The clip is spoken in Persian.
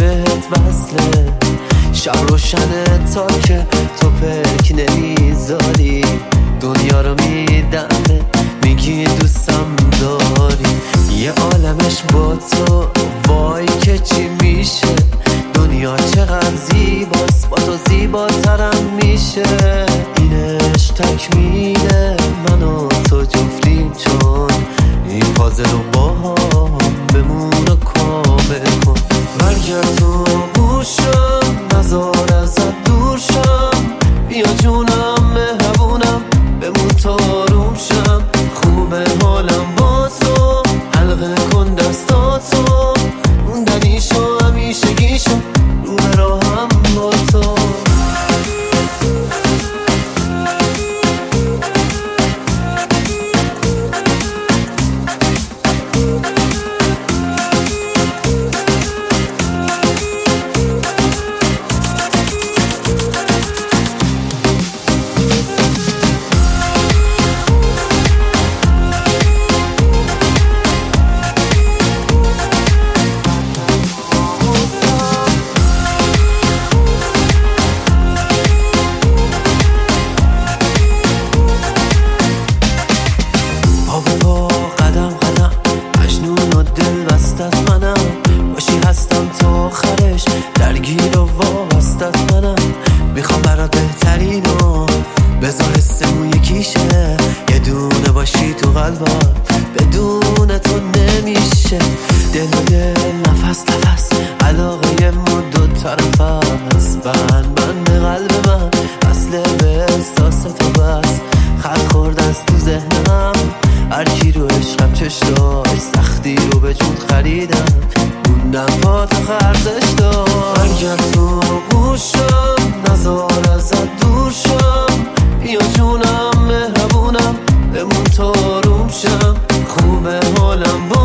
بهت وصله، شب روشنه تا که تو پک نمیذاری، دنیا رو میدمه میگی دوستم داری، یه عالمش با تو وای که چی میشه، دنیا چقدر زیباست با تو زیباترم میشه، اینش تکمیله من و تو جفتیم، چون این پازل رو با هم بمون و کامل کن، برگرد تو گوشم نزار ازت دور شم، بیا جونم مهربونم بمون تا آروم شم، خوبه حالم با تو حلقه کن دستاتو، موندنیشو همیشگیشو رو به راهم با تو. قدم قدم مجنون و دل بستت منم، باشی هستم تا آخرش درگیر و وابستت منم، میخوام برات بهترینو بذار حسمون یکیشه، یه دونه باشی تو قلبم بدون تو نمیشه، دل و دل نفس نفس علاقه ما دو طرف هست، بند قلب من اصل به احساس تو بس، خط خورد از تو ذهنم هر کی رو عشقم چش داشت، سختی رو به جون خریدم موندم پا تو خرزش داشت، برگرد تو گوشم نزار ازت دور شم، بیا جونم مهربونم بمون تا آروم شم، خوبه حالم با